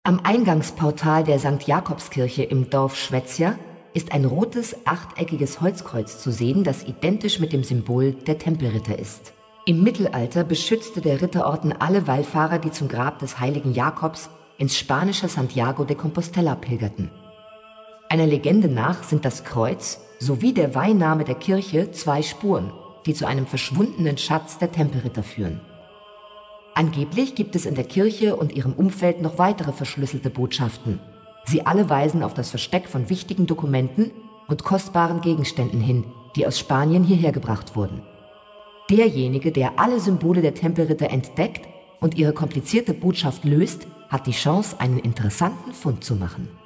Am Eingangsportal der St. Jakobskirche im Dorf Schwetzja ist ein rotes, achteckiges Holzkreuz zu sehen, das identisch mit dem Symbol der Tempelritter ist. Im Mittelalter beschützte der Ritterorden alle Wallfahrer, die zum Grab des heiligen Jakobs ins spanische Santiago de Compostela pilgerten. Einer Legende nach sind das Kreuz sowie der Weihname der Kirche 2 Spuren, die zu einem verschwundenen Schatz der Tempelritter führen. Angeblich gibt es in der Kirche und ihrem Umfeld noch weitere verschlüsselte Botschaften. Sie alle weisen auf das Versteck von wichtigen Dokumenten und kostbaren Gegenständen hin, die aus Spanien hierher gebracht wurden. Derjenige, der alle Symbole der Tempelritter entdeckt und ihre komplizierte Botschaft löst, hat die Chance, einen interessanten Fund zu machen.